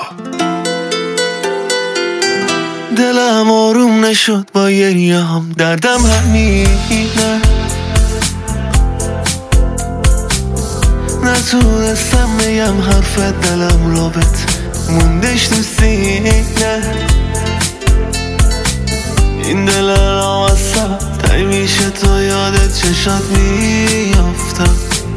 دلم آروم نشد با گریه هم، دردم همینه. نتونستم بگم حرف دلم رو بهت، موندش تو سینه. این دل را واسه تایی میشه تو یادت چشات میافتم.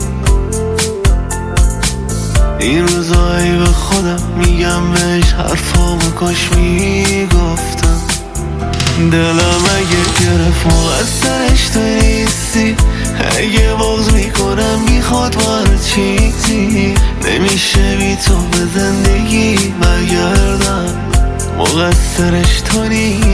این روزایی به خودم میگم بهش حرفامو کاش میگفتم. دلم اگه گرفت مقصرش تو نیستی، اگه بغض میکنم میخواد بار چیزی، نمیشه بی تو به زندگی برگردم. مقصرش تو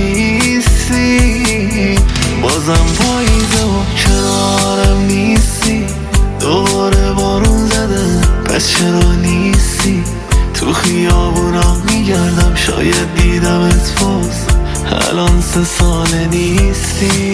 نیستی، بازم پاییده و کنارم نیستی. دوباره بارون زده پس چرا نیستی؟ تو خیابونا میگردم شاید دیدمت باز، الان 3 ساله نیستی.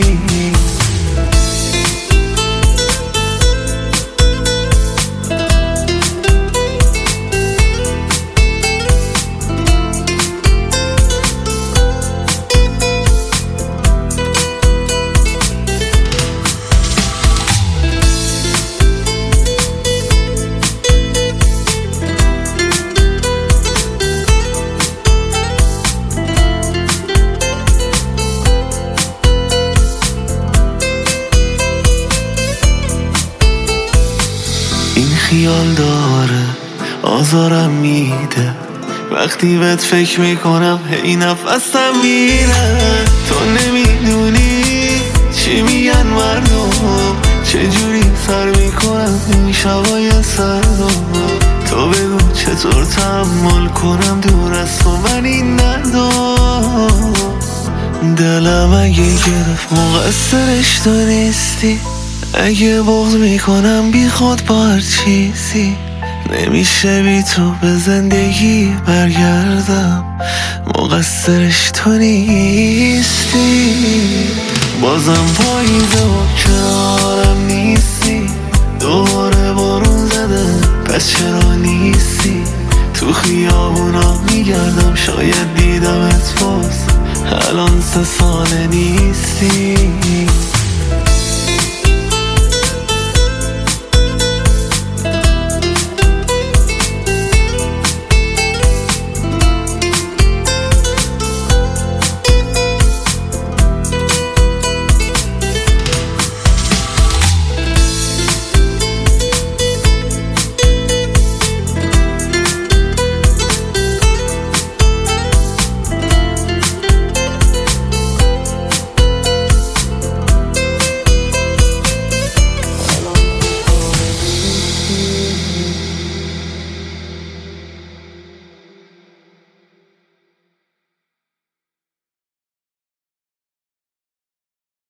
این خیال داره آزارم میده، وقتی بهت فکر میکنم هی نفسم میره. تو نمیدونی چی میگن مردم، چجوری سر میکنم این شبای سردم. تو بگو چطور تحمل کنم دور از تو من این دردم. دلم اگه گرفت مقصرش تو نیستی، اگه بغض میکنم بی خود با هر چیزی، نمیشه بی تو به زندگی برگردم. مقصرش تو نیستی، بازم پاییده و کنارم نیستی. دوباره بارون زده پس چرا نیستی؟ تو خیابونا میگردم شاید دیدمت باز، الان 3 ساله نیستی.